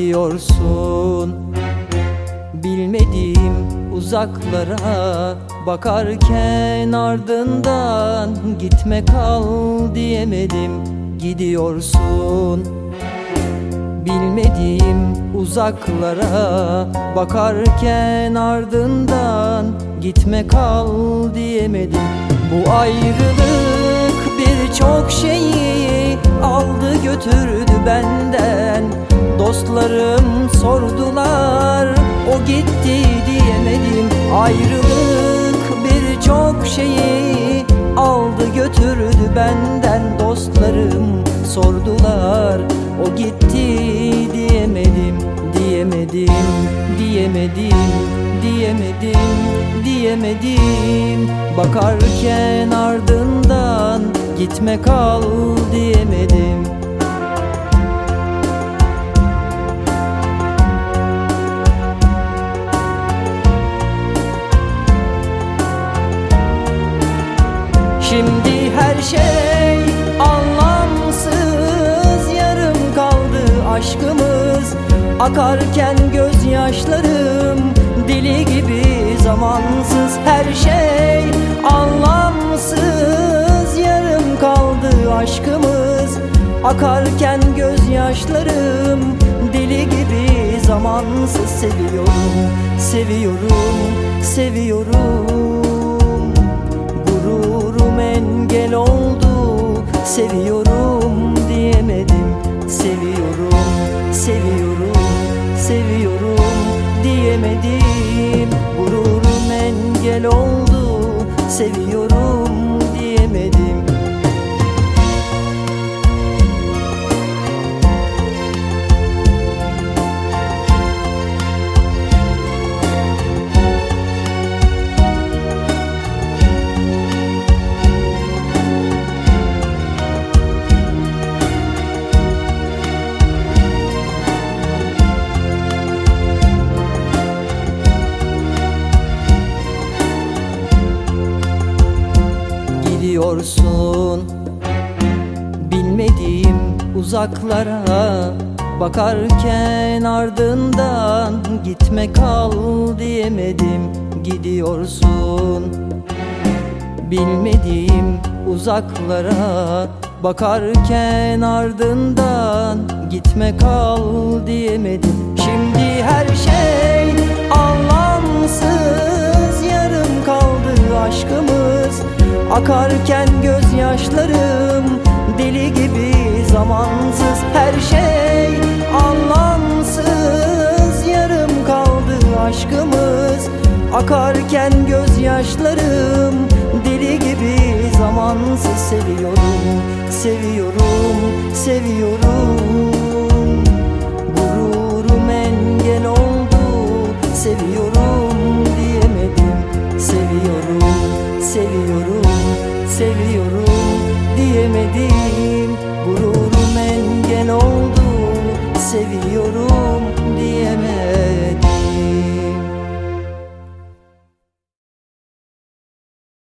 Gidiyorsun bilmediğim uzaklara, bakarken ardından gitme kal diyemedim. Gidiyorsun bilmediğim uzaklara, bakarken ardından gitme kal diyemedim. Bu ayrılık birçok şeyi aldı götürdü benden. Dostlarım sordular, o gitti diyemedim. Ayrılık birçok şeyi aldı götürdü benden. Dostlarım sordular, o gitti diyemedim. Diyemedim, diyemedim, diyemedim, diyemedim. Bakarken ardından gitme kal diyemedim. Şimdi her şey anlamsız, yarım kaldı aşkımız. Akarken gözyaşlarım deli gibi zamansız. Her şey anlamsız, yarım kaldı aşkımız. Akarken gözyaşlarım deli gibi zamansız. Seviyorum, seviyorum, seviyorum. Gururum engel oldu, seviyorum diyemedim. Seviyorum, seviyorum, seviyorum diyemedim. Gururum engel oldu, seviyorum diyemedim. Gidiyorsun bilmediğim uzaklara, bakarken ardından gitme kal diyemedim. Gidiyorsun bilmediğim uzaklara, bakarken ardından gitme kal diyemedim. Şimdi her şey anlamsız, yarım kaldı aşkımız. Akarken gözyaşlarım deli gibi zamansız. Her şey anlamsız, yarım kaldı aşkımız. Akarken gözyaşlarım deli gibi zamansız. Seviyorum, seviyorum, seviyorum. Gururum engel oldu, seviyorum.